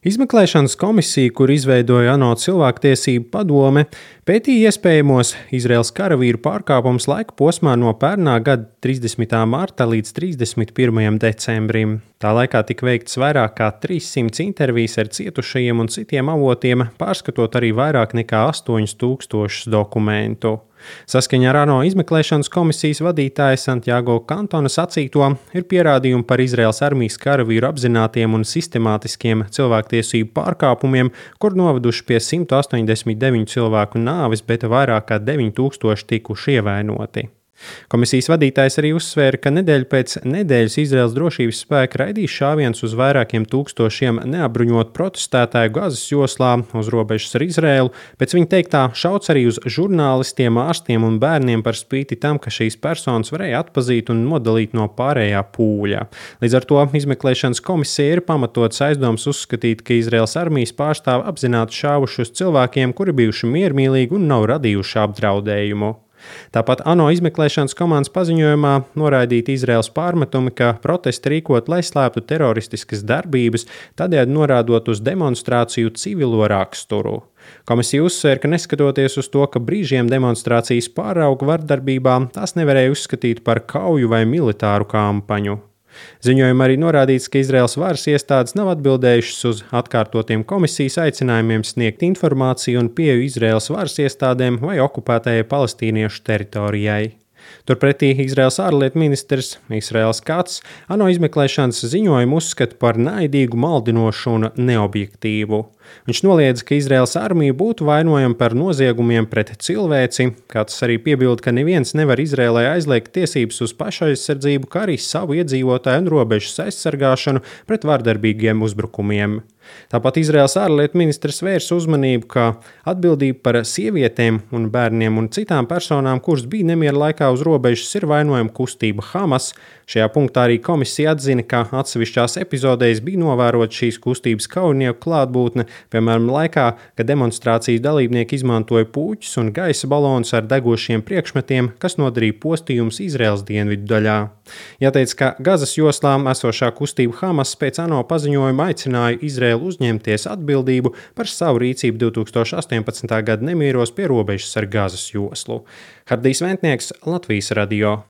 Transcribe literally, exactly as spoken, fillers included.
Izmeklēšanas komisija, kur izveidoja ANO cilvēktiesību padome, pētīja iespējamos Izraēlas karavīru pārkāpumus laika posmā no pērnā gada trīsdesmitā marta līdz trīsdesmit pirmajam decembrim. Tā laikā tika veikts vairāk kā trīssimts intervijas ar cietušajiem un citiem avotiem, pārskatot arī vairāk nekā astoņus tūkstošus dokumentu. Saskaņā ar ANO izmeklēšanas komisijas vadītāja Santiago Kantona sacīto, ir pierādījumi par Izraēlas armijas karavīru apzinātiem un sistemātiskiem cilvēktiesību pārkāpumiem, kur noveduši pie simt astoņdesmit deviņu cilvēku nāves, bet vairāk kā deviņi tūkstoši tikuši ievainoti. Komisijas vadītājs arī uzsvēra, ka nedēļu pēc nedēļas Izraēlas drošības spēki raidīs šāvienus uz vairākiem tūkstošiem neapbruņotu protestētāju Gazas joslā uz robežas ar Izraēlu. Pēc viņa teiktā šauts arī uz žurnālistiem, ārstiem un bērniem par spīti tam, ka šīs personas varēja atpazīt un nodalīt no pārējā pūļa. Līdz ar to izmeklēšanas komisija ir pamatots aizdoms uzskatīt, ka Izraēlas armijas pārstāvi apzināti šāvuši uz cilvēkiem, kuri bijuši miermīlīgi un nav radījuši apdraudējumu. Tāpat ANO izmeklēšanas komandas paziņojumā noraidīta Izraēlas pārmetumi, ka protesti rīkot, lai slēptu teroristiskas darbības, tādējādi norādot uz demonstrāciju civilo raksturu. Komisija uzsvēra, ka neskatoties uz to, ka brīžiem demonstrācijas pārauga vardarbībā, tās nevarēja uzskatīt par kauju vai militāru kampaņu. Ziņojumā arī norādīts, ka Izraēlas varas iestādes nav atbildējušas uz atkārtotiem komisijas aicinājumiem sniegt informāciju un pieeju Izraēlas varas iestādēm vai okupētajai palestīniešu teritorijai. Turpretī Izraēlas ārlietu ministrs Israēls Kats ANO izmeklēšanas ziņojumu uzskata par naidīgu, maldinošu un neobjektīvu. Viņš noliedza, ka Izraēlas armija būtu vainojama par noziegumiem pret cilvēci. Kats arī piebilda, ka neviens nevar Izraēlai aizliegt tiesības uz pašaizsardzību, kā arī savu iedzīvotāju un robežas aizsargāšanu pret vardarbīgiem uzbrukumiem. Tāpat Izraēlas ārlietu ministrs vērs uzmanību, ka atbildība par sievietēm un bērniem un citām personām, kuras bija nemiera laikā uz robežas, ir vainojama kustība Hamas. Šajā punktā arī komisija atzina, ka atsevišķās epizodēs bija novērota šīs kustības kaujinieku klātbūtne, piemēram, laikā, kad demonstrācijas dalībnieki izmantoja puķus un gaisa balonus ar degošiem priekšmetiem, kas nodarīja postījumus Izraēlas dienvidu daļā. Jāteic, ka Gazas joslā esošā kustība Hamas pēc ANO paziņojuma aicināja Izraēlu uzņemties atbildību par savu rīcību divi tūkstoši astoņpadsmitā gada nemieros pie robežas ar Gazas joslu. Hardijs Ventnieks, Latvijas radio.